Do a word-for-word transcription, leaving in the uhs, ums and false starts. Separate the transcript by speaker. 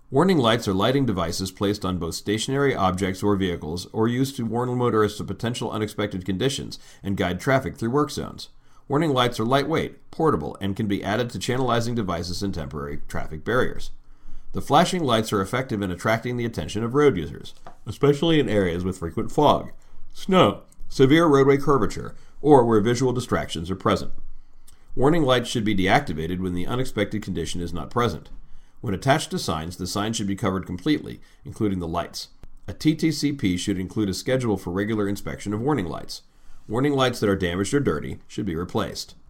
Speaker 1: Warning lights are lighting devices placed on both stationary objects or vehicles or used to warn motorists of potential unexpected conditions and guide traffic through work zones. Warning lights are lightweight, portable, and can be added to channelizing devices and temporary traffic barriers. The flashing lights are effective in attracting the attention of road users, especially in areas with frequent fog, snow, severe roadway curvature, or where visual distractions are present. Warning lights should be deactivated when the unexpected condition is not present. When attached to signs, the sign should be covered completely, including the lights. A T T C P should include a schedule for regular inspection of warning lights. Warning lights that are damaged or dirty should be replaced.